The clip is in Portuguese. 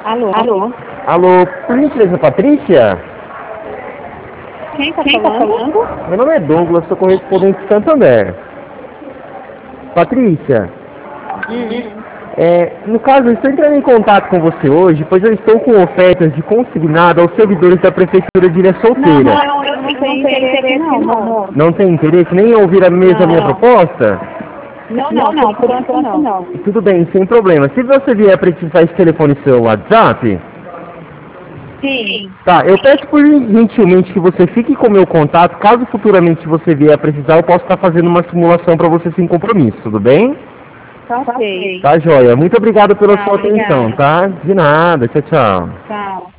Alô? Alô? Alô, por gentileza, Patrícia? Quem tá falando? Meu nome é Douglas, sou correspondente de Santander. Patrícia, no caso, eu estou entrando em contato com você hoje, pois eu estou com ofertas de consignado aos servidores da Prefeitura de Ilha Solteira. Não, eu não tenho interesse não, amor. Não tem interesse nem em ouvir a minha proposta? Não, por enquanto não. Tudo bem, sem problema. Se você vier precisar esse telefone seu WhatsApp, Sim. tá, eu peço por gentilmente que você fique com o meu contato, caso futuramente você vier a precisar, eu posso estar fazendo uma simulação para você sem compromisso, tudo bem? Tá ok. Tá, joia. Muito obrigado pela Tá, sua atenção, obrigada. tá? De nada, tchau, tchau. Tchau.